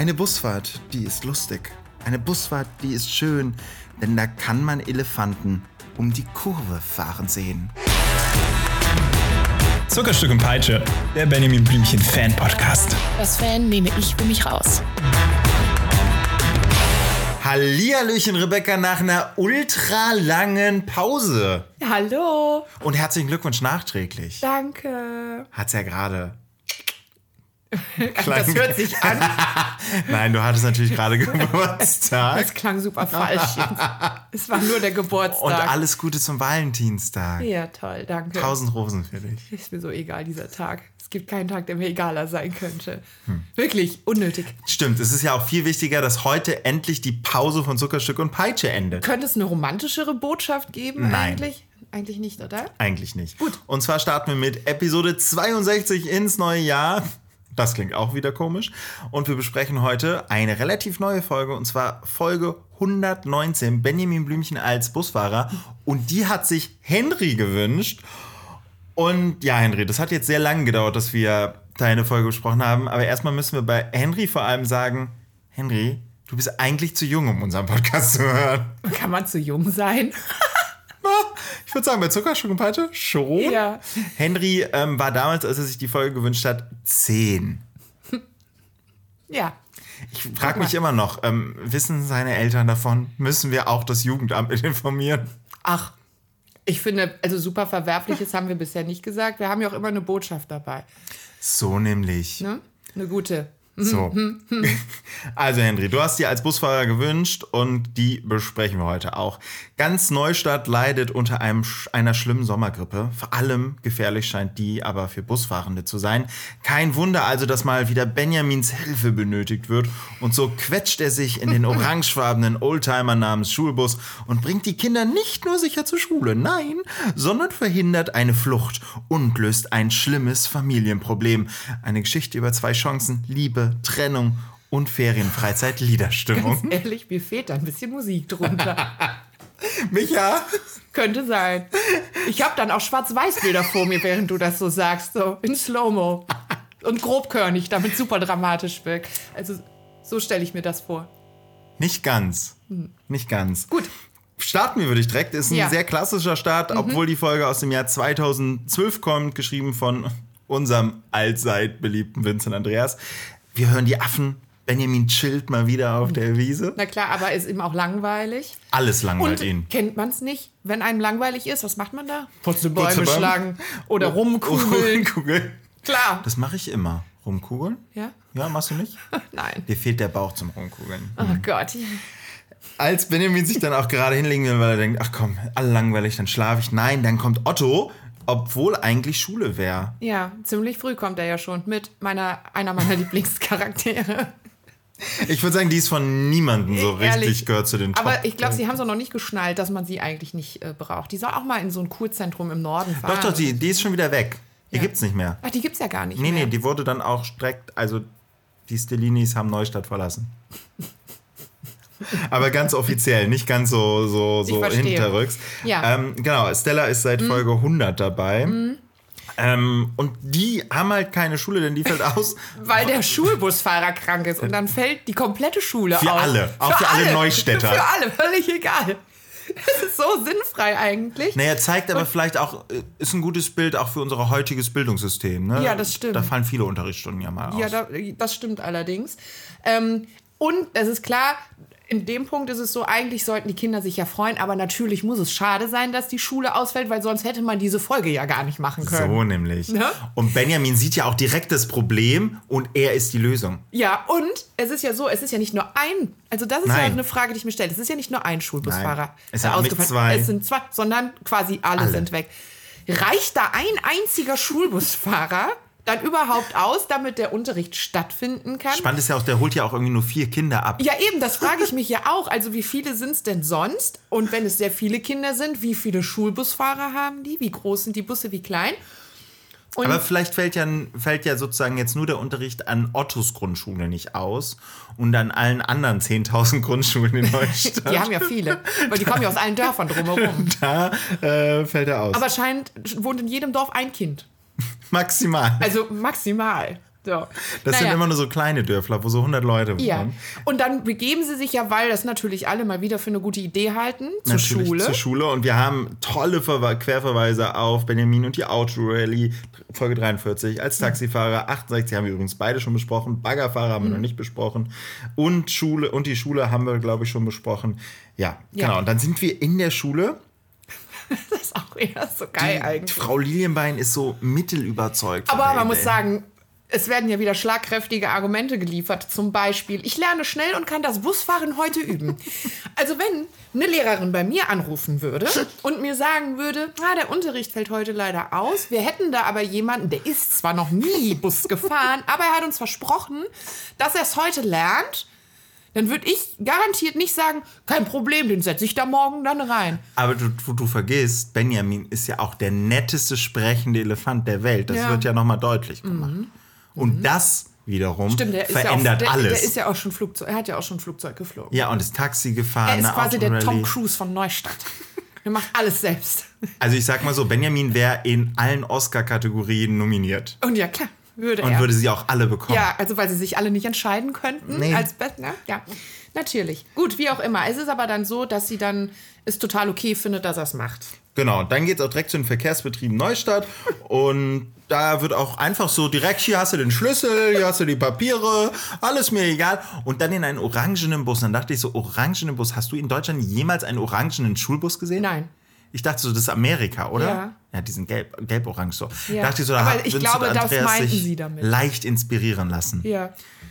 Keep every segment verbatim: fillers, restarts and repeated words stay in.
Eine Busfahrt, die ist lustig. Eine Busfahrt, die ist schön, denn da kann man Elefanten um die Kurve fahren sehen. Zuckerstück und Peitsche, der Benjamin Blümchen Fan-Podcast. Das Fan nehme ich für mich raus. Hallihallöchen, Rebecca, nach einer ultra langen Pause. Hallo. Und herzlichen Glückwunsch nachträglich. Danke. Hat's ja gerade. Das hört sich an. Nein, du hattest natürlich gerade Geburtstag. Das klang super falsch jetzt. Es war nur der Geburtstag. Und alles Gute zum Valentinstag. Ja, toll, danke. Tausend Rosen für dich. Ist mir so egal, dieser Tag. Es gibt keinen Tag, der mir egaler sein könnte. Hm. Wirklich, unnötig. Stimmt, es ist ja auch viel wichtiger, dass heute endlich die Pause von Zuckerstück und Peitsche endet. Könnte es eine romantischere Botschaft geben Nein. eigentlich? Eigentlich nicht, oder? Eigentlich nicht. Gut. Und zwar starten wir mit Episode zweiundsechzig ins neue Jahr. Das klingt auch wieder komisch. Und wir besprechen heute eine relativ neue Folge, und zwar Folge hundertneunzehn, Benjamin Blümchen als Busfahrer. Und die hat sich Henry gewünscht. Und ja, Henry, das hat jetzt sehr lange gedauert, dass wir deine Folge besprochen haben. Aber erstmal müssen wir bei Henry vor allem sagen, Henry, du bist eigentlich zu jung, um unseren Podcast zu hören. Kann man zu jung sein? Ich würde sagen, bei Zuckerstück und Peitsche schon. Ja. Henry ähm, war damals, als er sich die Folge gewünscht hat, zehn. Ja. Ich frage mich immer noch, ähm, wissen seine Eltern davon? Müssen wir auch das Jugendamt mit informieren? Ach, ich finde, also super Verwerfliches haben wir bisher nicht gesagt. Wir haben ja auch immer eine Botschaft dabei. So nämlich. Ne? Eine gute. So. Also Henry, du hast dir als Busfahrer gewünscht und die besprechen wir heute auch. Ganz Neustadt leidet unter einem, einer schlimmen Sommergrippe. Vor allem gefährlich scheint die aber für Busfahrende zu sein. Kein Wunder also, dass mal wieder Benjamins Hilfe benötigt wird. Und so quetscht er sich in den orangefarbenen Oldtimer namens Schulbus und bringt die Kinder nicht nur sicher zur Schule, nein, sondern verhindert eine Flucht und löst ein schlimmes Familienproblem. Eine Geschichte über zwei Chancen, Liebe, Trennung und Ferienfreizeit-Liederstimmung. Ganz ehrlich, mir fehlt da ein bisschen Musik drunter. Micha? Könnte sein. Ich habe dann auch Schwarz-Weiß-Bilder vor mir, während du das so sagst, so in Slow-Mo. Und grobkörnig, damit super dramatisch wirkt. Also so stelle ich mir das vor. Nicht ganz. Hm. Nicht ganz. Gut. Starten wir, würde ich direkt. Ist ein ja. sehr klassischer Start, mhm. obwohl die Folge aus dem Jahr zweitausendzwölf kommt, geschrieben von unserem allzeit beliebten Vincent Andreas. Wir hören die Affen. Benjamin chillt mal wieder auf der Wiese. Na klar, aber ist ihm auch langweilig. Alles langweilt Und ihn. Kennt man es nicht? Wenn einem langweilig ist, was macht man da? Putzelbäume schlagen oder rumkugeln. rumkugeln. Klar. Das mache ich immer. Rumkugeln? Ja. Ja, machst du nicht? Nein. Dir fehlt der Bauch zum Rumkugeln. Oh mhm. Gott. Als Benjamin sich dann auch gerade hinlegen will, weil er denkt, ach komm, alle langweilig, dann schlafe ich. Nein, dann kommt Otto, obwohl eigentlich Schule wäre. Ja, ziemlich früh kommt er ja schon mit meiner, einer meiner Lieblingscharaktere. Ich würde sagen, die ist von niemandem so Ehrlich. richtig, gehört zu den Top. Aber ich glaube, sie haben es auch noch nicht geschnallt, dass man sie eigentlich nicht äh, braucht. Die soll auch mal in so ein Kurzentrum im Norden fahren. Doch, doch, die, die ist schon wieder weg. Die ja. gibt's nicht mehr. Ach, die gibt's ja gar nicht nee, mehr. Nee, nee, die wurde dann auch direkt, also die Stellinis haben Neustadt verlassen. Aber ganz offiziell, nicht ganz so, so, so hinterrücks. Ja. Ähm, genau, Stella ist seit Folge mhm. hundert dabei. Mhm. Ähm, und die haben halt keine Schule, denn die fällt aus. Weil der Schulbusfahrer krank ist. Und dann fällt die komplette Schule für aus. Alle, auch für, für alle, alle Neustädter. Für alle, völlig egal. Das ist so sinnfrei eigentlich. Naja, zeigt aber und vielleicht auch, ist ein gutes Bild auch für unser heutiges Bildungssystem. Ne? Ja, das stimmt. Da fallen viele Unterrichtsstunden ja mal aus. Ja, da, das stimmt allerdings. Ähm, und es ist klar, in dem Punkt ist es so, eigentlich sollten die Kinder sich ja freuen, aber natürlich muss es schade sein, dass die Schule ausfällt, weil sonst hätte man diese Folge ja gar nicht machen können. So nämlich. Ne? Und Benjamin sieht ja auch direkt das Problem und er ist die Lösung. Ja, und es ist ja so, es ist ja nicht nur ein, also das ist Nein. ja eine Frage, die ich mir stelle. Es ist ja nicht nur ein Schulbusfahrer. Nein. Es sind nicht zwei. Es sind zwei, sondern quasi alle, alle sind weg. Reicht da ein einziger Schulbusfahrer dann überhaupt aus, damit der Unterricht stattfinden kann? Spannend ist ja auch, der holt ja auch irgendwie nur vier Kinder ab. Ja eben, das frage ich mich ja auch. Also wie viele sind es denn sonst? Und wenn es sehr viele Kinder sind, wie viele Schulbusfahrer haben die? Wie groß sind die Busse, wie klein? Und aber vielleicht fällt ja, fällt ja sozusagen jetzt nur der Unterricht an Ottos Grundschule nicht aus und an allen anderen zehntausend Grundschulen in Neustadt. Die haben ja viele, weil die kommen ja aus allen Dörfern drumherum. Da äh, fällt er aus. Aber scheint, wohnt in jedem Dorf ein Kind. Maximal. Also maximal. So. Das naja. sind immer nur so kleine Dörfler, wo so hundert Leute wohnen. Ja, und dann begeben sie sich ja, weil das natürlich alle mal wieder für eine gute Idee halten, zur Natürlich Schule. Zur Schule. Und wir haben tolle Ver- Querverweise auf Benjamin und die Autorally, Folge dreiundvierzig. Als Taxifahrer, achtundsechzig haben wir übrigens beide schon besprochen. Baggerfahrer haben wir Mhm. noch nicht besprochen. Und Schule und die Schule haben wir, glaube ich, schon besprochen. Ja, Ja. genau. Und dann sind wir in der Schule. Das ist auch eher so geil Die, eigentlich. Frau Lilienbein ist so mittelüberzeugt. von Aber der man muss Idee. sagen, es werden ja wieder schlagkräftige Argumente geliefert. Zum Beispiel, ich lerne schnell und kann das Busfahren heute üben. Also wenn eine Lehrerin bei mir anrufen würde und mir sagen würde, ah, der Unterricht fällt heute leider aus. Wir hätten da aber jemanden, der ist zwar noch nie Bus gefahren, aber er hat uns versprochen, dass er es heute lernt. Dann würde ich garantiert nicht sagen, kein Problem, den setze ich da morgen dann rein. Aber du, du, du vergisst, Benjamin ist ja auch der netteste sprechende Elefant der Welt. Das Ja. wird ja nochmal deutlich gemacht. Und das wiederum Stimmt, der ist verändert ja auch, der, alles. Der ist ja auch schon Flugzeug, er hat ja auch schon Flugzeug geflogen. Ja, und ist Taxi gefahren. Er ist eine quasi der Tom Autorally. Cruise von Neustadt. Er macht alles selbst. Also ich sag mal so, Benjamin wäre in allen Oscar-Kategorien nominiert. Und ja, klar, würde Und er. würde sie auch alle bekommen. Ja, also weil sie sich alle nicht entscheiden könnten Nee. als Best, ne? Ja, natürlich. Gut, wie auch immer. Es ist aber dann so, dass sie dann es total okay findet, dass er es macht. Genau, dann geht's auch direkt zu den Verkehrsbetrieben Neustadt. Und da wird auch einfach so direkt, hier hast du den Schlüssel, hier hast du die Papiere, alles mir egal. Und dann in einen orangenen Bus. Dann dachte ich so, orangenen Bus. Hast du in Deutschland jemals einen orangenen Schulbus gesehen? Nein. Ich dachte so, das ist Amerika, oder? Ja. Ja, die sind gelb, gelb-orange so. Ja. Dachte ich so, da Aber hat ich Vincent glaube, das Andreas meinten sich sie damit. leicht inspirieren lassen. Ja.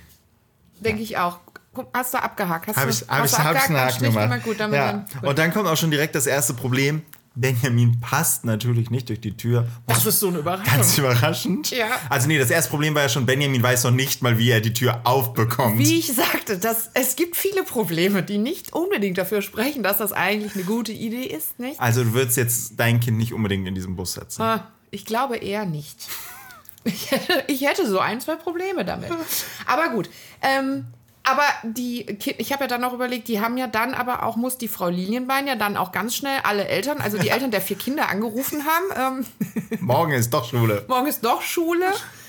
Denke ich auch. Guck, hast du abgehakt? Hast Habe du, ich, hab hast ich, du hab ich einen abgehakt? Haken Strich gemacht. Gut, damit Ja. dann, gut. Und dann kommt auch schon direkt das erste Problem. Benjamin passt natürlich nicht durch die Tür. Das ist so eine Überraschung. Ganz überraschend. Ja. Also nee, das erste Problem war ja schon, Benjamin weiß noch nicht mal, wie er die Tür aufbekommt. Wie ich sagte, das, es gibt viele Probleme, die nicht unbedingt dafür sprechen, dass das eigentlich eine gute Idee ist, nicht? Also du würdest jetzt dein Kind nicht unbedingt in diesem Bus setzen. Ah, ich glaube eher nicht. Ich hätte, ich hätte so ein, zwei Probleme damit. Aber gut. Ähm, aber die Ki- ich habe ja dann noch überlegt, die haben ja dann aber auch, muss die Frau Lilienbein ja dann auch ganz schnell alle Eltern, also die Eltern der vier Kinder angerufen haben. Ähm, Morgen ist doch Schule. morgen ist doch Schule.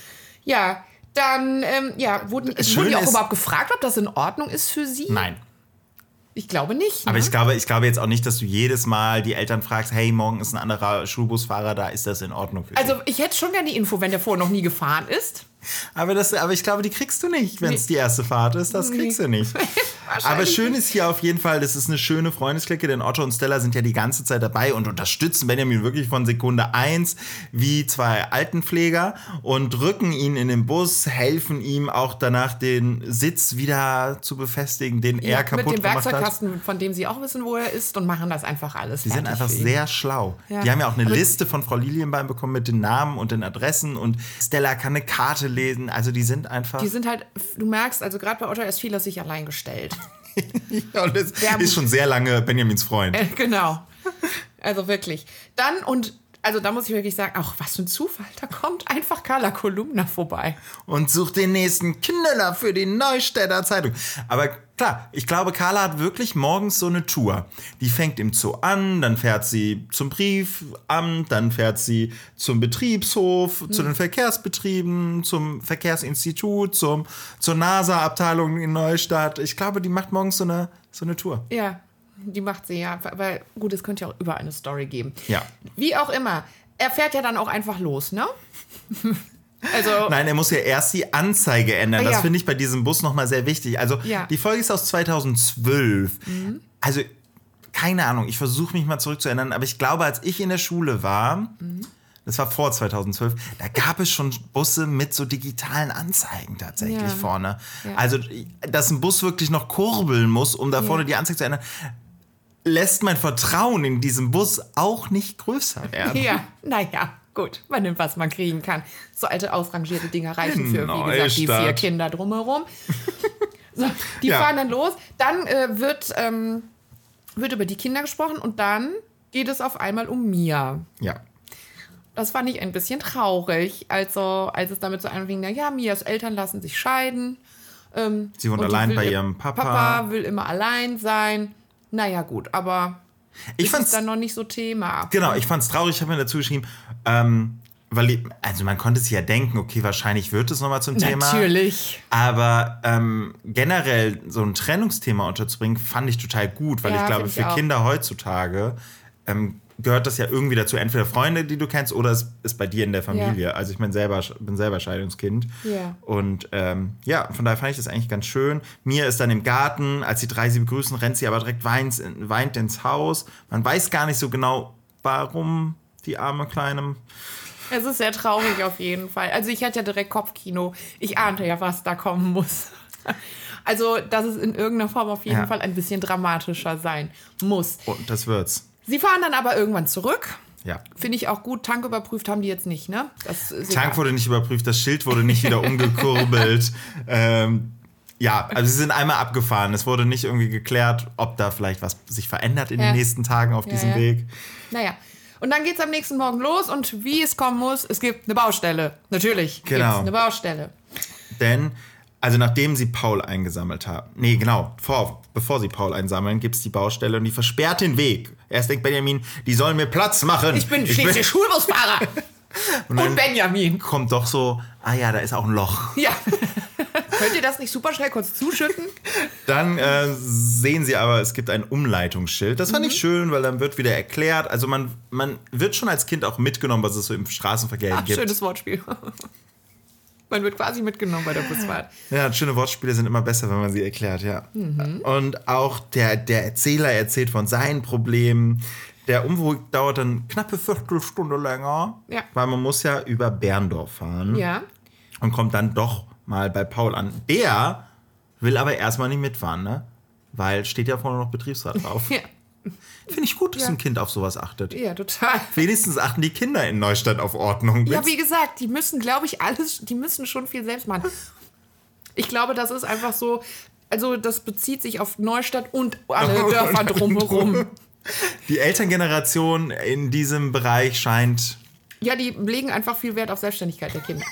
Ja, dann ähm, ja, wurden, Das wurden die Schöne auch ist- überhaupt gefragt, ob das in Ordnung ist für sie? Nein. Ich glaube nicht. Aber ne? ich glaube, ich glaube jetzt auch nicht, dass du jedes Mal die Eltern fragst, hey, morgen ist ein anderer Schulbusfahrer da, ist das in Ordnung für Also dich? ich hätte schon gerne die Info, wenn der vorher noch nie gefahren ist. Aber, das, aber ich glaube, die kriegst du nicht, wenn es Nee. die erste Fahrt ist. Das kriegst du nicht. Aber schön ist hier auf jeden Fall, das ist eine schöne Freundesklicke, denn Otto und Stella sind ja die ganze Zeit dabei und unterstützen Benjamin wirklich von Sekunde eins wie zwei Altenpfleger und drücken ihn in den Bus, helfen ihm auch danach den Sitz wieder zu befestigen, den er Ja, kaputt mit dem gemacht hat. Werkzeugkasten, von dem sie auch wissen, wo er ist und machen das einfach alles. Die sind einfach sehr schlau. Ja. Die haben ja auch eine Aber- Liste von Frau Lilienbein bekommen mit den Namen und den Adressen und Stella kann eine Karte lesen. Also die sind einfach... Die sind halt, du merkst, also gerade bei Otto, er ist viel auf sich allein gestellt. ja, und das Der- ist schon sehr lange Benjamins Freund. Äh, genau. Also wirklich. Dann und, also da muss ich wirklich sagen, ach, was für ein Zufall, da kommt einfach Carla Kolumna vorbei. Und sucht den nächsten Knüller für die Neustädter Zeitung. Aber klar, ich glaube, Carla hat wirklich morgens so eine Tour. Die fängt im Zoo an, dann fährt sie zum Briefamt, dann fährt sie zum Betriebshof, zu den Verkehrsbetrieben, zum Verkehrsinstitut, zum, zur NASA-Abteilung in Neustadt. Ich glaube, die macht morgens so eine, so eine Tour. Ja, die macht sie ja. Weil, gut, es könnte ja auch über eine Story geben. Ja. Wie auch immer. Er fährt ja dann auch einfach los, ne? Also, Nein, er muss ja erst die Anzeige ändern. Ah, Das ja. finde ich bei diesem Bus nochmal sehr wichtig. Also Ja. die Folge ist aus zweitausendzwölf. Also keine Ahnung, ich versuche mich mal zurückzuerinnern, aber ich glaube, als ich in der Schule war, das war vor zweitausendzwölf, da gab es schon Busse mit so digitalen Anzeigen tatsächlich Ja. vorne. Ja. Also, dass ein Bus wirklich noch kurbeln muss, um da Ja. vorne die Anzeige zu ändern, lässt mein Vertrauen in diesen Bus auch nicht größer werden. ja, naja, gut, man nimmt, was man kriegen kann. So alte ausrangierte Dinger reichen für, wie gesagt, die Neustadt. vier Kinder drumherum. So, die Ja. fahren dann los. Dann äh, wird, ähm, wird über die Kinder gesprochen und dann geht es auf einmal um Mia. Ja. Das fand ich ein bisschen traurig, also, als es damit so anfing, na ja, Mias Eltern lassen sich scheiden. Ähm, Sie wohnt und die allein will bei ihr- ihrem Papa. Papa will immer allein sein. Naja, gut, aber Ich ist fand's es dann noch nicht so Thema. Genau, ich fand's traurig, ich habe mir dazu geschrieben, ähm, weil, die, also man konnte sich ja denken, okay, wahrscheinlich wird es nochmal zum Thema. Natürlich. Aber ähm, generell so ein Trennungsthema unterzubringen, fand ich total gut, weil Ja, ich glaube, find ich für auch. Kinder heutzutage ähm, gehört das ja irgendwie dazu, entweder Freunde, die du kennst, oder es ist bei dir in der Familie. Ja. Also ich bin selber, bin selber Scheidungskind. Ja. Und ähm, ja, von daher fand ich das eigentlich ganz schön. Mia ist dann im Garten, als die drei sie begrüßen, rennt sie aber direkt weint, weint ins Haus. Man weiß gar nicht so genau, warum die arme Kleine. Es ist sehr traurig auf jeden Fall. Also ich hatte ja direkt Kopfkino. Ich ahnte ja, was da kommen muss. Also, dass es in irgendeiner Form auf jeden Ja. Fall ein bisschen dramatischer sein muss. Und das wird's. Sie fahren dann aber irgendwann zurück. Ja. Finde ich auch gut. Tank überprüft haben die jetzt nicht, ne? Das ist Tank egal. wurde nicht überprüft, das Schild wurde nicht wieder umgekurbelt. ähm, ja, also sie sind einmal abgefahren. Es wurde nicht irgendwie geklärt, ob da vielleicht was sich verändert in Ja. den nächsten Tagen auf Ja, diesem ja. Weg. Naja. Und dann geht's am nächsten Morgen los und wie es kommen muss, es gibt eine Baustelle. Natürlich Genau. gibt's eine Baustelle. Denn, also nachdem sie Paul eingesammelt haben, nee, genau, vor, bevor sie Paul einsammeln, gibt es die Baustelle und die versperrt den Weg. Erst denkt Benjamin, die sollen mir Platz machen. Ich bin schließlich Schulbusfahrer. Und Und dann Benjamin. kommt doch so, ah ja, da ist auch ein Loch. Ja. Könnt ihr das nicht super schnell kurz zuschütten? Dann äh, sehen sie aber, es gibt ein Umleitungsschild. Das fand ich schön, weil dann wird wieder erklärt. Also man, man wird schon als Kind auch mitgenommen, was es so im Straßenverkehr Ach, gibt. schönes Wortspiel. Man wird quasi mitgenommen bei der Busfahrt. Ja, schöne Wortspiele sind immer besser, wenn man sie erklärt, ja. Mhm. Und auch der, der Erzähler erzählt von seinen Problemen. Der Umweg dauert dann knappe Viertelstunde länger, Ja. weil man muss ja über Berndorf fahren Ja. und kommt dann doch mal bei Paul an. Der will aber erstmal nicht mitfahren, ne? Weil steht ja vorne noch Betriebsrat drauf. Ja. Finde ich gut, dass Ja. ein Kind auf sowas achtet. Ja, total. Wenigstens achten die Kinder in Neustadt auf Ordnung. Ja, wie gesagt, die müssen, glaube ich, alles, die müssen schon viel selbst machen. Ich glaube, das ist einfach so, also das bezieht sich auf Neustadt und alle Dörfer drumherum. Die Elterngeneration in diesem Bereich scheint. Ja, die legen einfach viel Wert auf Selbstständigkeit der Kinder.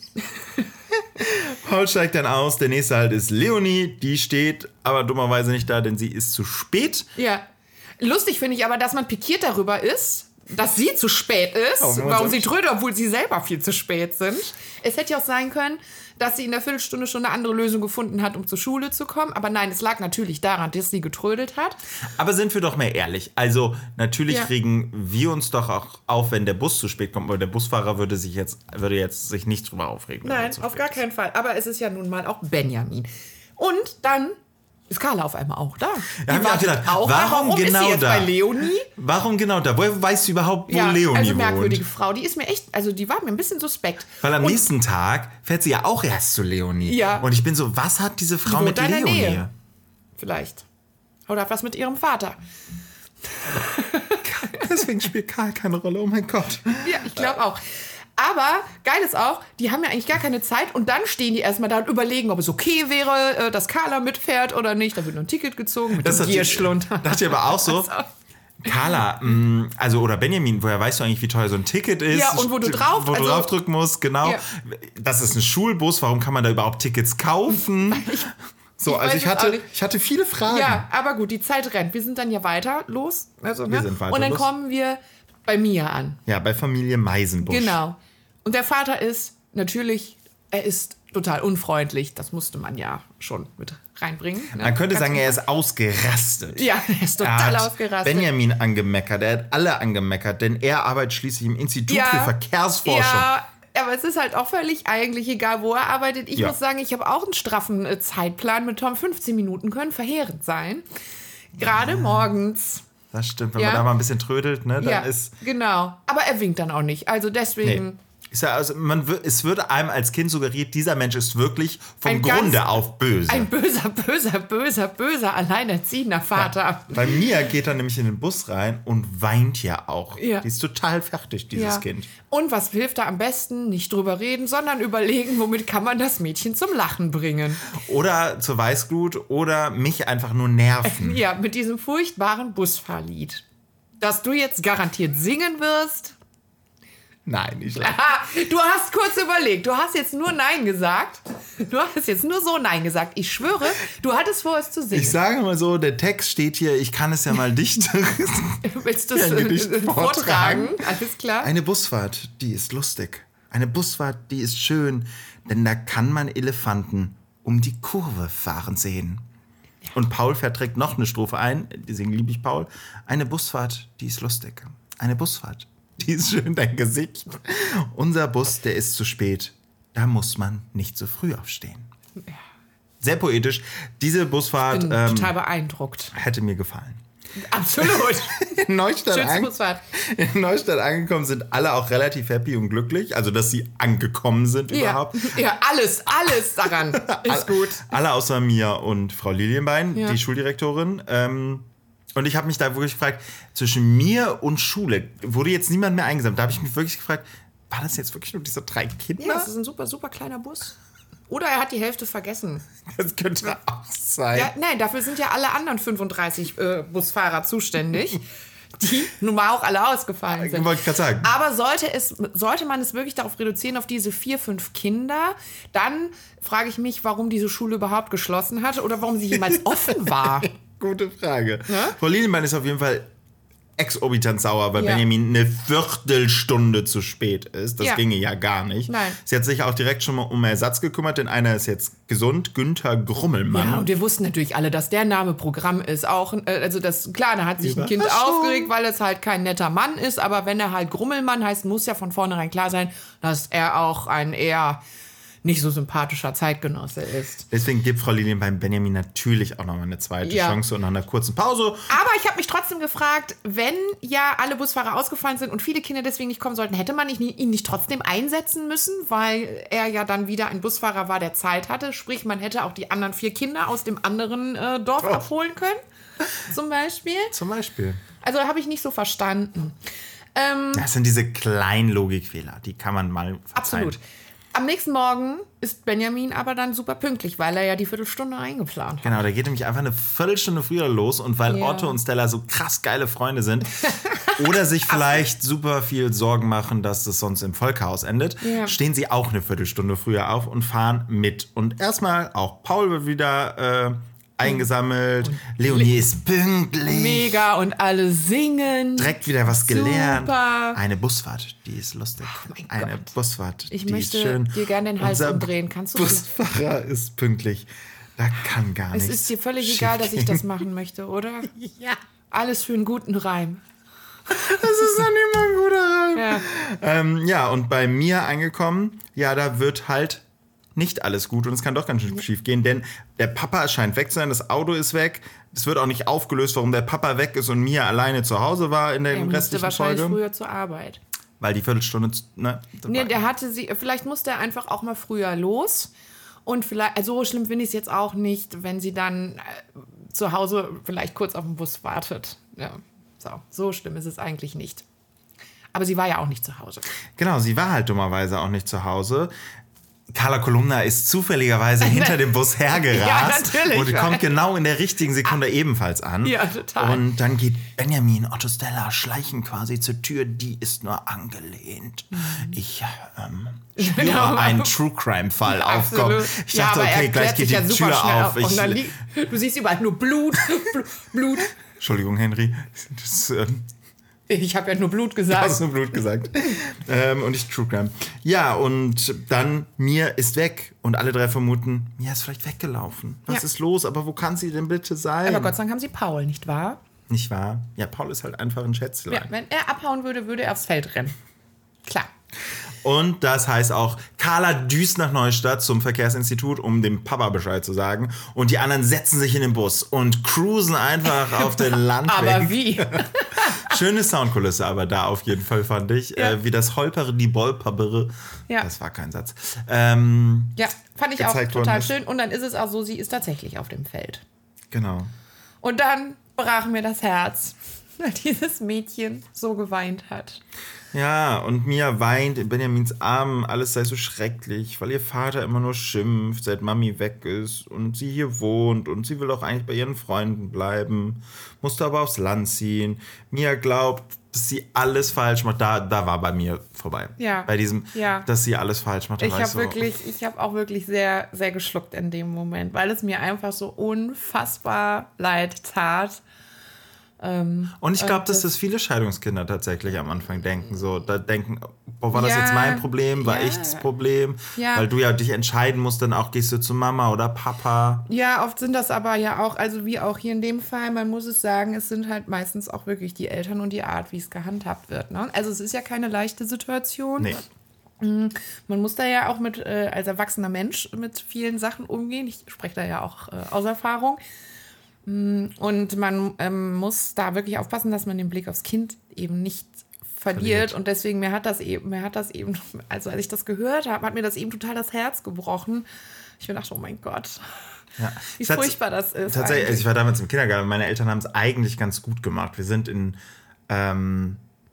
Paul steigt dann aus, der nächste halt ist Leonie, die steht aber dummerweise nicht da, denn sie ist zu spät. Ja. Lustig finde ich aber, dass man pikiert darüber ist, dass sie zu spät ist, Oh, warum so- sie trödelt, obwohl sie selber viel zu spät sind. Es hätte ja auch sein können, dass sie in der Viertelstunde schon eine andere Lösung gefunden hat, um zur Schule zu kommen. Aber nein, es lag natürlich daran, dass sie getrödelt hat. Aber sind wir doch mal ehrlich, also natürlich Ja. regen wir uns doch auch auf, wenn der Bus zu spät kommt, weil der Busfahrer würde sich jetzt, würde jetzt sich nicht drüber aufregen. wenn er Nein, zu auf spät gar ist. keinen Fall. Aber es ist ja nun mal auch Benjamin. Und dann ist Carla auf einmal auch da. Da hab ich auch gedacht, auch warum da. genau ist sie jetzt da? bei Leonie? Warum genau da? Woher weißt du überhaupt, wo Ja, Leonie also merkwürdige wohnt? Frau. Die ist mir echt, also die war mir ein bisschen suspekt. Weil am Und nächsten Tag fährt sie ja auch erst zu Leonie. Ja. Und ich bin so, was hat diese Frau wohnt mit da in der Leonie? Nähe. Vielleicht. Oder hat was mit ihrem Vater. Deswegen spielt Karl keine Rolle, oh mein Gott. Ja, ich glaube auch. Aber geil ist auch, die haben ja eigentlich gar keine Zeit und dann stehen die erstmal da und überlegen, ob es okay wäre, äh, dass Carla mitfährt oder nicht. Da wird noch ein Ticket gezogen mit Das dem hat- Gierschlund. dachte ich aber auch so. Carla, mh, also oder Benjamin, woher weißt du eigentlich, wie teuer so ein Ticket ist? Ja, und wo du drauf- wo du also- draufdrücken musst, genau. Ja. Das ist ein Schulbus, warum kann man da überhaupt Tickets kaufen? So, ich also weiß ich es auch hatte, nicht. ich hatte viele Fragen. Ja, aber gut, die Zeit rennt. Wir sind dann ja weiter los. Also, ne? Wir sind weiter und dann los. kommen wir bei Mia an. Ja, bei Familie Meisenbusch. Genau. Und der Vater ist natürlich, er ist total unfreundlich. Das musste man ja schon mit reinbringen. Ne? Man könnte Ganz sagen, er ist ausgerastet. Ja, er ist Er total hat ausgerastet. Benjamin angemeckert, er hat alle angemeckert, denn er arbeitet schließlich im Institut Ja. für Verkehrsforschung. Ja, aber es ist halt auch völlig eigentlich egal, wo er arbeitet. Ich Ja. muss sagen, ich habe auch einen straffen äh, Zeitplan mit Tom. fünfzehn Minuten können verheerend sein. Gerade morgens. Das stimmt, wenn Ja. man da mal ein bisschen trödelt, ne, dann Ja, ist... genau. Aber er winkt dann auch nicht. Also deswegen. Nee. Ist ja, also man, wird- es wird einem als Kind suggeriert, dieser Mensch ist wirklich vom Ein ganz- Grunde auf böse. Ein böser, böser, böser, böser, alleinerziehender Vater. Bei mir geht er nämlich in den Bus rein und weint ja auch. Ja. Die ist total fertig, dieses Ja. Kind. Und was hilft da am besten? Nicht drüber reden, sondern überlegen, womit kann man das Mädchen zum Lachen bringen. Oder zur Weißglut oder mich einfach nur nerven. Ja, mit diesem furchtbaren Busfahrlied, das du jetzt garantiert singen wirst. Nein, nicht schlecht. Aha, du hast kurz überlegt. Du hast jetzt nur Nein gesagt. Du hast jetzt nur so Nein gesagt. Ich schwöre, du hattest vor, es zu singen. Ich sage mal so, der Text steht hier, ich kann es ja mal dichten. Willst du es ein Gedicht äh, vortragen? Alles klar. Eine Busfahrt, die ist lustig. Eine Busfahrt, die ist schön. Denn da kann man Elefanten um die Kurve fahren sehen. Und Paul verträgt noch eine Strophe ein, deswegen liebe ich Paul. Eine Busfahrt, die ist lustig. Eine Busfahrt, die ist schön, dein Gesicht. Unser Bus, der ist zu spät. Da muss man nicht so früh aufstehen. Sehr poetisch. Diese Busfahrt Ich bin ähm, total beeindruckt. hätte mir gefallen. Absolut. In Neustadt, Schönste an- Busfahrt. in Neustadt angekommen sind alle auch relativ happy und glücklich. Also, dass sie angekommen sind Ja. überhaupt. ja, alles, alles daran ist gut. Alle außer mir und Frau Lilienbein, Ja. die Schuldirektorin. Ähm, und ich habe mich da wirklich gefragt, zwischen mir und Schule wurde jetzt niemand mehr eingesammelt. Da habe ich mich wirklich gefragt, war das jetzt wirklich nur diese drei Kinder? Ja, das ist ein super, super kleiner Bus. Oder er hat die Hälfte vergessen. Das könnte auch sein. Ja, nein, dafür sind ja alle anderen fünfunddreißig äh, Busfahrer zuständig, die nun mal auch alle ausgefallen sind. Wollte ich gerade sagen. Aber sollte, es, sollte man es wirklich darauf reduzieren, auf diese vier, fünf Kinder, dann frage ich mich, warum diese Schule überhaupt geschlossen hatte oder warum sie jemals offen war. Gute Frage. Ja? Frau Lilienbein ist auf jeden Fall exorbitant sauer, weil Ja. Benjamin eine Viertelstunde zu spät ist. Das Ja. ginge ja gar nicht. Nein. Sie hat sich auch direkt schon mal um Ersatz gekümmert, denn einer ist jetzt gesund, Günther Grummelmann. Ja, und wir wussten natürlich alle, dass der Name Programm ist. Auch, äh, also das, klar, da hat sich ein Kind Überraschung. aufgeregt, weil es halt kein netter Mann ist. Aber wenn er halt Grummelmann heißt, muss ja von vornherein klar sein, dass er auch ein eher nicht so sympathischer Zeitgenosse ist. Deswegen gibt Frau Lilienbein Benjamin natürlich auch noch mal eine zweite Ja. Chance und nach einer kurzen Pause. Aber ich habe mich trotzdem gefragt, wenn ja alle Busfahrer ausgefallen sind und viele Kinder deswegen nicht kommen sollten, hätte man nicht, ihn nicht trotzdem einsetzen müssen, weil er ja dann wieder ein Busfahrer war, der Zeit hatte. Sprich, man hätte auch die anderen vier Kinder aus dem anderen äh, Dorf Dorf. abholen können, zum Beispiel. Zum Beispiel. Also habe ich nicht so verstanden. Ähm, Das sind diese kleinen Logikfehler, die kann man mal verzeihen. absolut. Am nächsten Morgen ist Benjamin aber dann super pünktlich, weil er ja die Viertelstunde eingeplant hat. Genau, der geht nämlich einfach eine Viertelstunde früher los und weil Ja. Otto und Stella so krass geile Freunde sind oder sich vielleicht super viel Sorgen machen, dass es sonst im Vollchaos endet, Ja. stehen sie auch eine Viertelstunde früher auf und fahren mit. Und erstmal auch Paul wird wieder äh, eingesammelt, Leonie ist pünktlich, Mega und alle singen. direkt wieder was gelernt. Super. Eine Busfahrt, die ist lustig. mein Eine Gott. Busfahrt, Ich die möchte ist schön. dir gerne den Hals Unser umdrehen. Kannst du- Busfahrer ist pünktlich. Da kann gar Es nichts ist dir völlig schief egal, dass ich gehen. das machen möchte, oder? Ja. Alles für einen guten Reim. Das ist dann immer ein guter Reim. Ja. Ähm, ja, und bei mir angekommen, ja, da wird halt nicht alles gut und es kann doch ganz schön schief gehen, denn der Papa scheint weg zu sein, das Auto ist weg. Es wird auch nicht aufgelöst, warum der Papa weg ist und Mia alleine zu Hause war in der Er musste restlichen wahrscheinlich Folge. früher zur Arbeit. Weil die Viertelstunde, ne? Nee, der hatte sie, vielleicht musste er einfach auch mal früher los. Und vielleicht, also so schlimm finde ich es jetzt auch nicht, wenn sie dann äh, zu Hause vielleicht kurz auf den Bus wartet. Ja, so, so schlimm ist es eigentlich nicht. Aber sie war ja auch nicht zu Hause. Genau, sie war halt dummerweise auch nicht zu Hause. Carla Kolumna ist zufälligerweise hinter dem Bus hergerast Ja, natürlich, und weil- kommt genau in der richtigen Sekunde ebenfalls an. Ja, total. Und dann geht Benjamin, Otto, Stella schleichen quasi zur Tür, die ist nur angelehnt. Ich ähm, spüre Genau. einen True-Crime-Fall aufkommen. Absolut. Ich Ja, dachte, aber okay, er gleich klärt geht sich die ja super Tür schnell auf. Und Ich, dann liegt, du siehst überall nur Blut, Blut, Blut. Entschuldigung, Henry. Das, ähm, Ich habe ja nur Blut Du gesagt. hast nur Blut gesagt. ähm, und ich True Crime. Ja, und dann Mia ist weg. Und alle drei vermuten, Mia ist vielleicht weggelaufen. Was Ja. ist los? Aber wo kann sie denn bitte sein? Aber Gott sei Dank haben sie Paul, nicht wahr? Nicht wahr? Ja, Paul ist halt einfach ein Schätzlein. Ja, wenn er abhauen würde, würde er aufs Feld rennen. Klar. Und das heißt auch, Carla düst nach Neustadt zum Verkehrsinstitut, um dem Papa Bescheid zu sagen. Und die anderen setzen sich in den Bus und cruisen einfach auf den Landweg. Aber wie? Schöne Soundkulisse aber da auf jeden Fall, fand ich. Ja. Äh, wie das Holpere, die Bolpere. Ja. Das war kein Satz. Ähm, Ja, fand ich auch gezeigt worden total ist. schön. Und dann ist es auch so, sie ist tatsächlich auf dem Feld. Genau. Und dann brach mir das Herz, weil dieses Mädchen so geweint hat. Ja, und Mia weint in Benjamins Armen, alles sei so schrecklich, weil ihr Vater immer nur schimpft, seit Mami weg ist und sie hier wohnt und sie will auch eigentlich bei ihren Freunden bleiben, musste aber aufs Land ziehen. Mia glaubt, dass sie alles falsch macht, da, da war bei mir vorbei. Ja. Bei diesem, ja. dass sie alles falsch macht. Ich habe so, wirklich, ich habe auch wirklich sehr, sehr geschluckt in dem Moment, weil es mir einfach so unfassbar leid tat. Ähm, und ich glaube, dass das das viele Scheidungskinder tatsächlich am Anfang denken. So, da denken, boah, war das ja, jetzt mein Problem? War ja, ich das Problem? Ja. Weil du ja dich entscheiden musst, dann auch gehst du zu Mama oder Papa. Ja, oft sind das aber ja auch, also wie auch hier in dem Fall, man muss es sagen, es sind halt meistens auch wirklich die Eltern und die Art, wie es gehandhabt wird. Ne? Also es ist ja keine leichte Situation. Nee. Man muss da ja auch mit, äh, als erwachsener Mensch mit vielen Sachen umgehen. Ich spreche da ja auch äh, aus Erfahrung. Und man ähm, muss da wirklich aufpassen, dass man den Blick aufs Kind eben nicht verliert. verliert. Und deswegen, mir hat das eben, mir hat das eben, also als ich das gehört habe, hat mir das eben total das Herz gebrochen. Ich mir dachte, oh mein Gott, ja. wie furchtbar das ist. Tatsächlich, also ich war damals im Kindergarten, meine Eltern haben es eigentlich ganz gut gemacht. Wir sind in, ähm,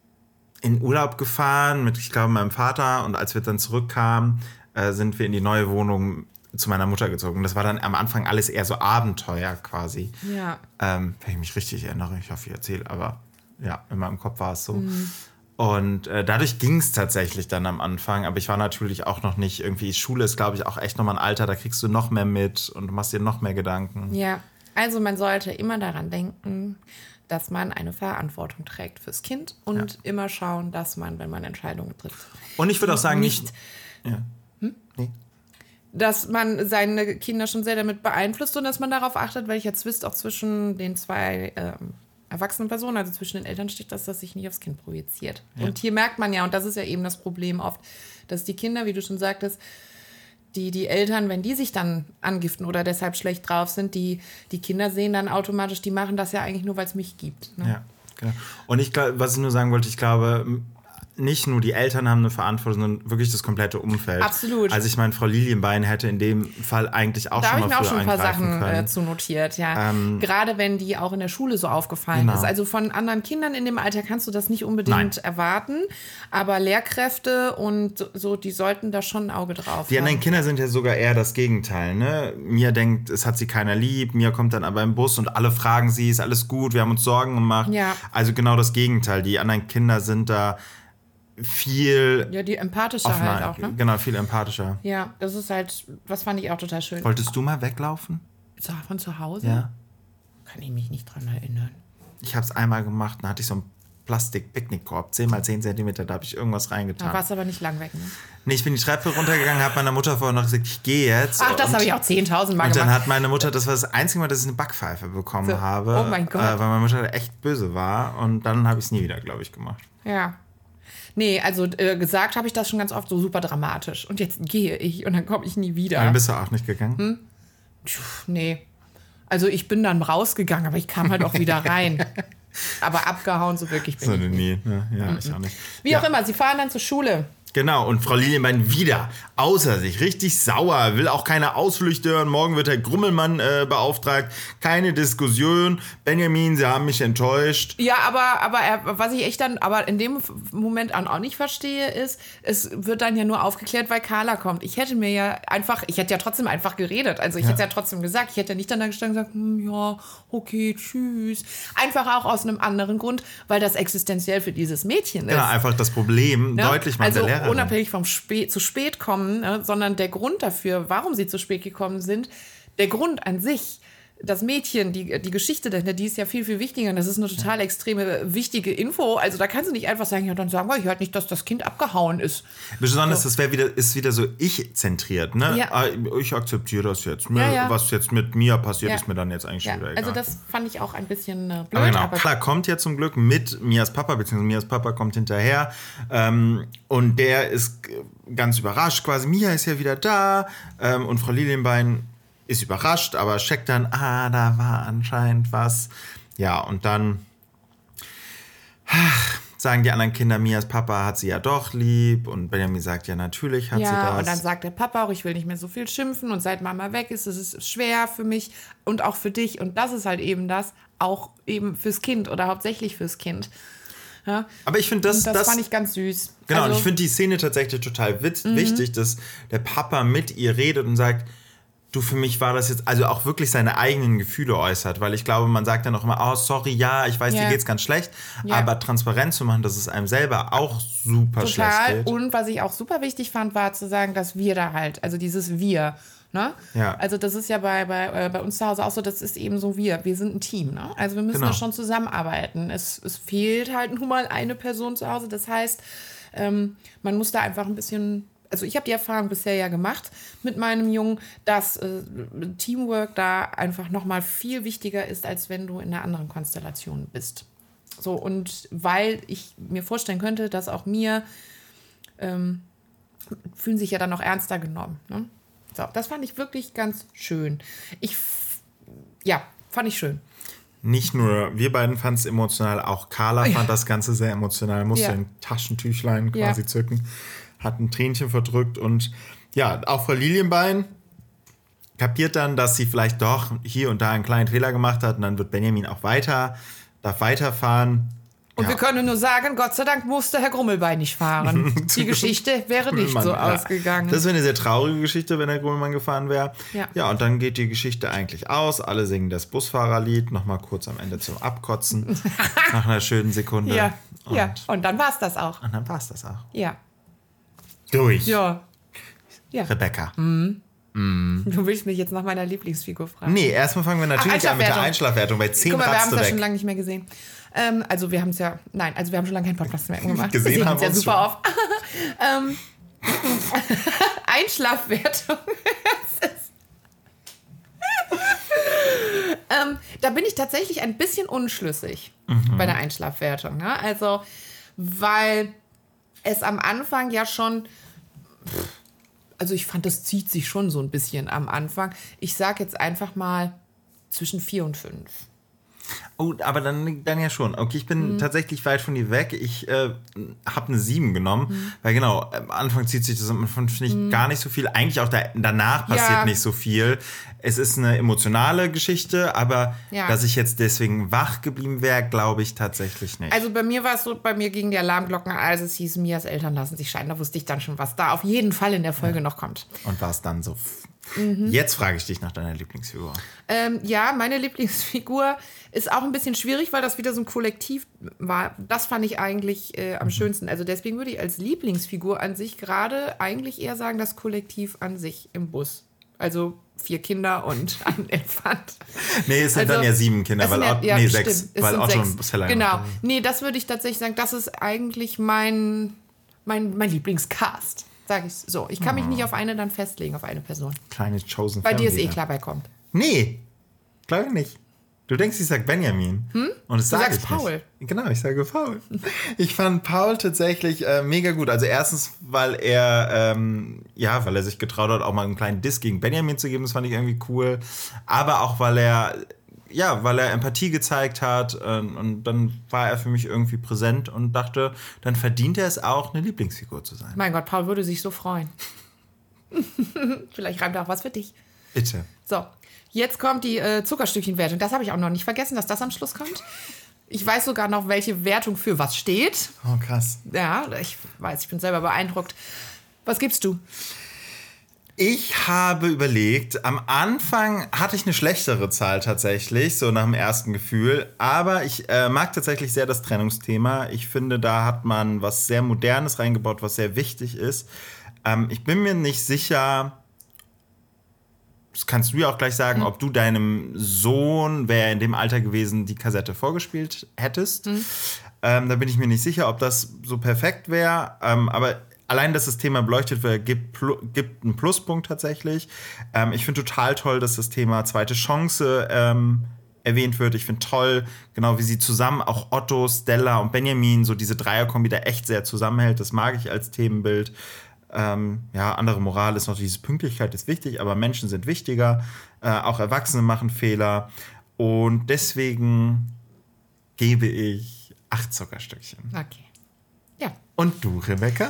in Urlaub gefahren mit, ich glaube, meinem Vater. Und als wir dann zurückkamen, äh, sind wir in die neue Wohnung zu meiner Mutter gezogen. Das war dann am Anfang alles eher so Abenteuer quasi. Ja. Ähm, wenn ich mich richtig erinnere, ich hoffe, ich erzähle, aber ja, in meinem Kopf war es so. Mhm. Und äh, dadurch ging es tatsächlich dann am Anfang, aber ich war natürlich auch noch nicht irgendwie, Schule ist, glaube ich, auch echt nochmal ein Alter, da kriegst du noch mehr mit und du machst dir noch mehr Gedanken. Ja, also man sollte immer daran denken, dass man eine Verantwortung trägt fürs Kind und ja. immer schauen, dass man, wenn man Entscheidungen trifft. Und ich würde auch sagen, nicht... nicht ja. hm? Nee. Dass man seine Kinder schon sehr damit beeinflusst und dass man darauf achtet, welcher Zwist auch zwischen den zwei ähm, erwachsenen Personen, also zwischen den Eltern steht, dass das sich nicht aufs Kind projiziert. Ja. Und hier merkt man ja, und das ist ja eben das Problem oft, dass die Kinder, wie du schon sagtest, die, die Eltern, wenn die sich dann angiften oder deshalb schlecht drauf sind, die, die Kinder sehen dann automatisch, die machen das ja eigentlich nur, weil es mich gibt. Ne? Ja, genau. Und ich glaube, was ich nur sagen wollte, ich glaube... Nicht nur die Eltern haben eine Verantwortung, sondern wirklich das komplette Umfeld. Absolut. Also ich meine, Frau Lilienbein hätte in dem Fall eigentlich auch da schon mal Da habe ich mir auch schon ein paar Sachen äh, zu notiert, ja. Ähm, Gerade wenn die auch in der Schule so aufgefallen genau. ist. Also von anderen Kindern in dem Alter kannst du das nicht unbedingt Nein. erwarten. Aber Lehrkräfte und so, die sollten da schon ein Auge drauf Die haben. anderen Kinder sind ja sogar eher das Gegenteil. Ne? Mia denkt, es hat sie keiner lieb. Mia kommt dann aber im Bus und alle fragen sie, ist alles gut? Wir haben uns Sorgen gemacht. Ja. Also genau das Gegenteil. Die anderen Kinder sind da viel... Ja, die empathischer offener, halt auch, ne? Genau, viel empathischer. Ja, das ist halt, das fand ich auch total schön. Wolltest du mal weglaufen? Von zu Hause? Ja. Kann ich mich nicht dran erinnern. Ich habe es einmal gemacht, da hatte ich so einen Plastik-Picknickkorb, zehn mal zehn Zentimeter, da habe ich irgendwas reingetan. Da warst du aber nicht lang weg, ne? Nee, ich bin die Treppe runtergegangen, habe meiner Mutter vorher noch gesagt, ich gehe jetzt. Ach, das habe ich auch zehntausend Mal und gemacht. Und dann hat meine Mutter, das war das einzige Mal, dass ich eine Backpfeife bekommen so. habe. Oh mein Gott. Äh, weil meine Mutter echt böse war und dann habe ich es nie wieder, glaube ich, gemacht. Ja. Nee, also äh, gesagt habe ich das schon ganz oft so super dramatisch. Und jetzt gehe ich und dann komme ich nie wieder. Dann bist du auch nicht gegangen? Hm? Puh, nee. Also ich bin dann rausgegangen, aber ich kam halt auch wieder rein. Aber abgehauen so wirklich bin so ich nicht. Nie. Ja, ja mm-mm. ich auch nicht. Wie ja. auch immer, sie fahren dann zur Schule. Genau, und Frau Lilienbein wieder außer sich, richtig sauer, will auch keine Ausflüchte hören. Morgen wird Herr Grummelmann äh, beauftragt. Keine Diskussion. Benjamin, Sie haben mich enttäuscht. Ja, aber, aber er, was ich echt dann aber in dem Moment auch nicht verstehe, ist, es wird dann ja nur aufgeklärt, weil Carla kommt. Ich hätte mir ja einfach, ich hätte ja trotzdem einfach geredet. Also ich ja. hätte ja trotzdem gesagt, ich hätte ja nicht dann da gestanden und gesagt, hm, ja, okay, tschüss. Einfach auch aus einem anderen Grund, weil das existenziell für dieses Mädchen ist. Ja, einfach das Problem ja? deutlich mal also, der Lehrerin. Unabhängig vom Spä- zu spät kommen, ne, sondern der Grund dafür, warum sie zu spät gekommen sind, der Grund an sich, das Mädchen, die, die Geschichte dahinter, die ist ja viel, viel wichtiger. Und das ist eine total extreme, wichtige Info. Also da kannst du nicht einfach sagen, ja, dann sagen wir, ich hört nicht, dass das Kind abgehauen ist. Besonders, so. das wäre wieder, ist wieder so ich-zentriert, ne? Ja. Ich akzeptiere das jetzt. Mir, ja, ja. Was jetzt mit mir passiert, ja. ist mir dann jetzt eigentlich ja. wieder egal. Also das fand ich auch ein bisschen äh, blöd. Aber genau, aber klar, kommt ja zum Glück mit Mias Papa, beziehungsweise Mias Papa kommt hinterher. Ähm, und der ist ganz überrascht quasi. Mia ist ja wieder da. Ähm, und Frau Lilienbein ist überrascht, aber checkt dann, ah, da war anscheinend was. Ja, und dann ach, sagen die anderen Kinder, Mias Papa hat sie ja doch lieb. Und Benjamin sagt, ja, natürlich hat ja, sie das. Ja, und dann sagt der Papa auch, ich will nicht mehr so viel schimpfen. Und seit Mama weg ist, ist es schwer für mich und auch für dich. Und das ist halt eben das, auch eben fürs Kind oder hauptsächlich fürs Kind. Ja. Aber ich finde, das, das, das fand ich ganz süß. Genau, also, und ich finde die Szene tatsächlich total witz- mhm. wichtig, dass der Papa mit ihr redet und sagt, Du, für mich war das jetzt, also auch wirklich seine eigenen Gefühle äußert, weil ich glaube, man sagt dann auch immer, oh, sorry, ja, ich weiß, Ja. dir geht's ganz schlecht, Ja. aber transparent zu machen, dass es einem selber auch super schlecht Total. geht. Und was ich auch super wichtig fand, war zu sagen, dass wir da halt, also dieses Wir, ne? Ja. Also das ist ja bei, bei, äh, bei uns zu Hause auch so, das ist eben so wir. Wir sind ein Team, ne? Also wir müssen Genau. da schon zusammenarbeiten. Es, es fehlt halt nun mal eine Person zu Hause. Das heißt, ähm, man muss da einfach ein bisschen... Also ich habe die Erfahrung bisher ja gemacht mit meinem Jungen, dass äh, Teamwork da einfach noch mal viel wichtiger ist, als wenn du in einer anderen Konstellation bist. So, und weil ich mir vorstellen könnte, dass auch mir ähm, fühlen sich ja dann noch ernster genommen. Ne? So, das fand ich wirklich ganz schön. Ich, f- ja, fand ich schön. Nicht nur wir beiden fanden es emotional, auch Carla fand das Ganze sehr emotional, musste Ja. ein Taschentüchlein quasi Ja. zücken, hat ein Tränchen verdrückt und ja, auch Frau Lilienbein kapiert dann, dass sie vielleicht doch hier und da einen kleinen Fehler gemacht hat und dann wird Benjamin auch weiter, darf weiterfahren. Und Ja. wir können nur sagen, Gott sei Dank musste Herr Grummelbein nicht fahren. Die Geschichte wäre nicht Grummelmann, so ja. ausgegangen. Das wäre eine sehr traurige Geschichte, wenn der Grummelmann gefahren wäre. Ja. ja, und dann geht die Geschichte eigentlich aus. Alle singen das Busfahrerlied, nochmal kurz am Ende zum Abkotzen, nach einer schönen Sekunde. ja, und, ja. Und dann war es das auch. und dann war es das auch. Ja. Durch. Ja. ja. Rebecca. Du willst mich jetzt nach meiner Lieblingsfigur fragen. Nee, erstmal fangen wir natürlich Ach, an mit der Einschlafwertung. Einschlafwertung. Bei zehn Guck mal, wir haben ratzt es du ja schon weg. lange nicht mehr gesehen. Ähm, also wir haben es ja, nein, also wir haben schon lange keinen Podcast mehr gemacht. Gesehen wir sehen haben uns wir ja uns super auf. ähm, Einschlafwertung. ähm, da bin ich tatsächlich ein bisschen unschlüssig Mhm. bei der Einschlafwertung. Ne? Also, weil es am Anfang ja schon... Also ich fand, das zieht sich schon so ein bisschen am Anfang. Ich sag jetzt einfach mal zwischen vier und fünf. Oh, aber dann, dann ja schon. Okay, ich Mhm. bin tatsächlich weit von dir weg. Ich äh, habe eine sieben genommen. Mhm. Weil genau, am Anfang zieht sich das am Anfang, finde ich, gar nicht so viel. Eigentlich auch da, danach passiert Ja. nicht so viel. Es ist eine emotionale Geschichte, aber Ja. dass ich jetzt deswegen wach geblieben wäre, glaube ich tatsächlich nicht. Also bei mir war es so, bei mir gingen die Alarmglocken, als es hieß, Mias Eltern lassen sich scheiden. Da wusste ich dann schon, was da auf jeden Fall in der Folge noch kommt. Und war es dann so. Mhm. Jetzt frage ich dich nach deiner Lieblingsfigur. Ähm, ja, meine Lieblingsfigur ist auch ein bisschen schwierig, weil das wieder so ein Kollektiv war. Das fand ich eigentlich äh, am schönsten. Also deswegen würde ich als Lieblingsfigur an sich gerade eigentlich eher sagen, das Kollektiv an sich im Bus. Also vier Kinder und ein Elefant. Nee, es sind Also, dann ja sieben Kinder, Es weil sind ja- auch, ja, nee, stimmt, sechs, es weil sind auch sechs. schon Seller Genau. Nee, das würde ich tatsächlich sagen, das ist eigentlich mein, mein, mein Lieblingscast. Sag ich so. Ich kann mich nicht auf eine dann festlegen, auf eine Person. Kleine Chosen Bei dir ist eh Family. klar, wer kommt. Nee, glaube ich nicht. Du denkst, ich sag Benjamin. Hm? Und das Du sage sagst ich Paul. Nicht. Genau, ich sage Paul. Ich fand Paul tatsächlich äh, mega gut. Also erstens, weil er ähm, ja, weil er sich getraut hat, auch mal einen kleinen Diss gegen Benjamin zu geben. Das fand ich irgendwie cool. Aber auch, weil er ja, weil er Empathie gezeigt hat. äh, Und dann war er für mich irgendwie präsent und dachte, dann verdient er es auch, eine Lieblingsfigur zu sein. Mein Gott, Paul würde sich so freuen. Vielleicht reimt er auch was für dich. Bitte. So, jetzt kommt die äh, Zuckerstückchenwertung. Das habe ich auch noch nicht vergessen, dass das am Schluss kommt. Ich weiß sogar noch, welche Wertung für was steht. Oh, krass. Ja, ich weiß, ich bin selber beeindruckt. Was gibst du? Ich habe überlegt, am Anfang hatte ich eine schlechtere Zahl tatsächlich, so nach dem ersten Gefühl. Aber ich äh, mag tatsächlich sehr das Trennungsthema. Ich finde, da hat man was sehr Modernes reingebaut, was sehr wichtig ist. Ähm, ich bin mir nicht sicher, das kannst du ja auch gleich sagen, mhm. ob du deinem Sohn, wäre in dem Alter gewesen, die Kassette vorgespielt hättest. Mhm. Ähm, da bin ich mir nicht sicher, ob das so perfekt wäre. Ähm, aber allein, dass das Thema beleuchtet wird, gibt, gibt einen Pluspunkt tatsächlich. Ähm, ich finde total toll, dass das Thema zweite Chance ähm, erwähnt wird. Ich finde toll, genau wie sie zusammen, auch Otto, Stella und Benjamin, so diese Dreierkombi da echt sehr zusammenhält. Das mag ich als Themenbild. Ähm, ja, andere Moral ist noch, diese Pünktlichkeit ist wichtig, aber Menschen sind wichtiger. Äh, auch Erwachsene machen Fehler. Und deswegen gebe ich acht Zuckerstückchen. Okay. Ja. Und du, Rebecca?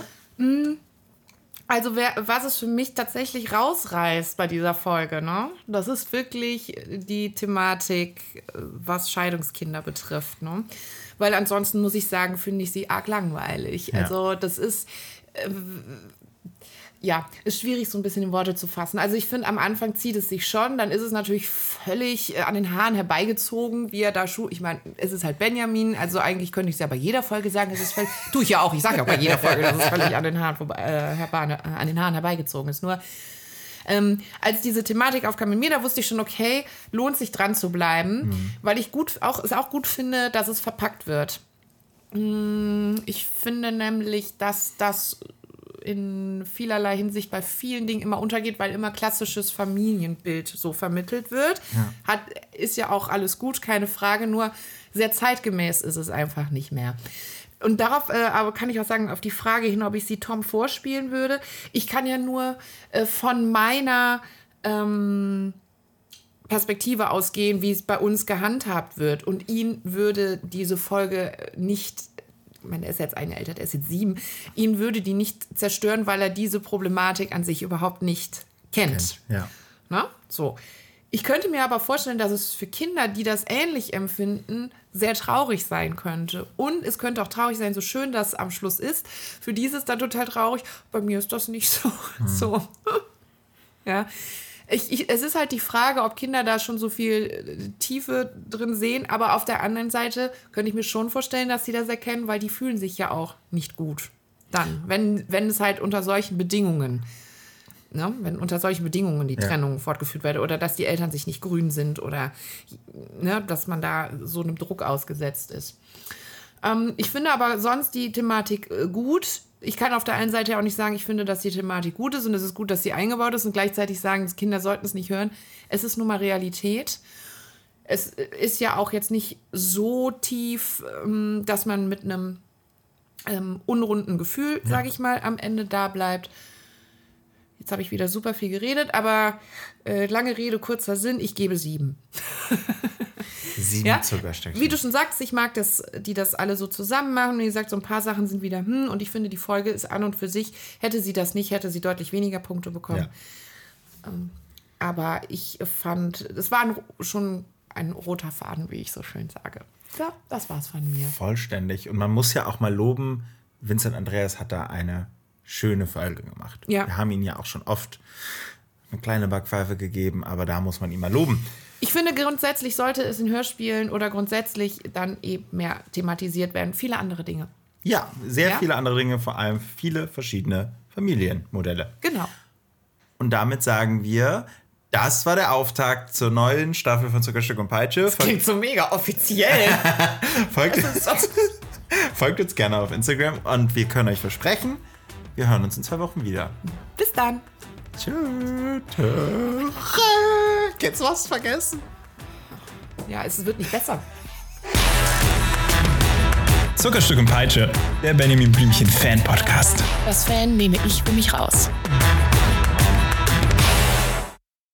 Also wer, was es für mich tatsächlich rausreißt bei dieser Folge, ne? Das ist wirklich die Thematik, was Scheidungskinder betrifft, ne? Weil ansonsten muss ich sagen, finde ich sie arg langweilig. Ja. Also das ist, äh, Ja, ist schwierig, so ein bisschen in Worte zu fassen. Also ich finde, am Anfang zieht es sich schon, dann ist es natürlich völlig äh, an den Haaren herbeigezogen, wie er da schuh. Ich meine, es ist halt Benjamin, also eigentlich könnte ich es ja bei jeder Folge sagen, es ist völlig, tue ich ja auch, ich sage ja auch bei jeder Folge, dass es völlig an den Haaren, vorbei, äh, herbei, äh, an den Haaren herbeigezogen ist. Nur, ähm, als diese Thematik aufkam in mir, da wusste ich schon, okay, lohnt sich dran zu bleiben, mhm. weil ich gut, auch, es auch gut finde, dass es verpackt wird. Ich finde nämlich, dass das in vielerlei Hinsicht bei vielen Dingen immer untergeht, weil immer klassisches Familienbild so vermittelt wird. Ja. Hat, ist ja auch alles gut, keine Frage, nur sehr zeitgemäß ist es einfach nicht mehr. Und darauf äh, aber kann ich auch sagen, auf die Frage hin, ob ich sie Tom vorspielen würde. Ich kann ja nur äh, von meiner ähm, Perspektive ausgehen, wie es bei uns gehandhabt wird. Und ihn würde diese Folge nicht, ich meine, er ist jetzt ein älter, er ist jetzt sieben, ihn würde die nicht zerstören, weil er diese Problematik an sich überhaupt nicht kennt. kennt ja. Na? So. Ich könnte mir aber vorstellen, dass es für Kinder, die das ähnlich empfinden, sehr traurig sein könnte. Und es könnte auch traurig sein, so schön das am Schluss ist. Für die ist es dann total traurig. Bei mir ist das nicht so. Hm. so. ja. Ich, ich, es ist halt die Frage, ob Kinder da schon so viel Tiefe drin sehen. Aber auf der anderen Seite könnte ich mir schon vorstellen, dass sie das erkennen, weil die fühlen sich ja auch nicht gut. Dann, wenn, wenn es halt unter solchen Bedingungen, ne, wenn unter solchen Bedingungen die ja. Trennung fortgeführt wird oder dass die Eltern sich nicht grün sind oder ne, dass man da so einem Druck ausgesetzt ist. Ähm, ich finde aber sonst die Thematik äh, gut. Ich kann auf der einen Seite auch nicht sagen, ich finde, dass die Thematik gut ist und es ist gut, dass sie eingebaut ist und gleichzeitig sagen, die Kinder sollten es nicht hören. Es ist nun mal Realität. Es ist ja auch jetzt nicht so tief, ähm, dass man mit einem ähm, unrunden Gefühl, ja. sage ich mal, am Ende da bleibt. Jetzt habe ich wieder super viel geredet, aber äh, lange Rede, kurzer Sinn, ich gebe sieben. Sieben ja? Zuckerstöckchen. Wie du schon sagst, ich mag das, die das alle so zusammen machen. Wie gesagt, so ein paar Sachen sind wieder hm. Und ich finde, die Folge ist an und für sich, hätte sie das nicht, hätte sie deutlich weniger Punkte bekommen. Ja. Ähm, aber ich fand, es war ein, schon ein roter Faden, wie ich so schön sage. Ja, das war's von mir. Vollständig. Und man muss ja auch mal loben, Vincent Andreas hat da eine schöne Folge gemacht. Ja. Wir haben ihn ja auch schon oft eine kleine Backpfeife gegeben, aber da muss man ihn mal loben. Ich finde, grundsätzlich sollte es in Hörspielen oder grundsätzlich dann eben mehr thematisiert werden. Viele andere Dinge. Ja, sehr ja? viele andere Dinge, vor allem viele verschiedene Familienmodelle. Genau. Und damit sagen wir, das war der Auftakt zur neuen Staffel von Zuckerstück und Peitsche. Das klingt so mega offiziell. folgt, folgt uns gerne auf Instagram und wir können euch versprechen, wir hören uns in zwei Wochen wieder. Bis dann. Tschüss. Jetzt was vergessen? Ja, es wird nicht besser. Zuckerstück und Peitsche, der Benjamin Blümchen Fan-Podcast. Das Fan nehme ich für mich raus.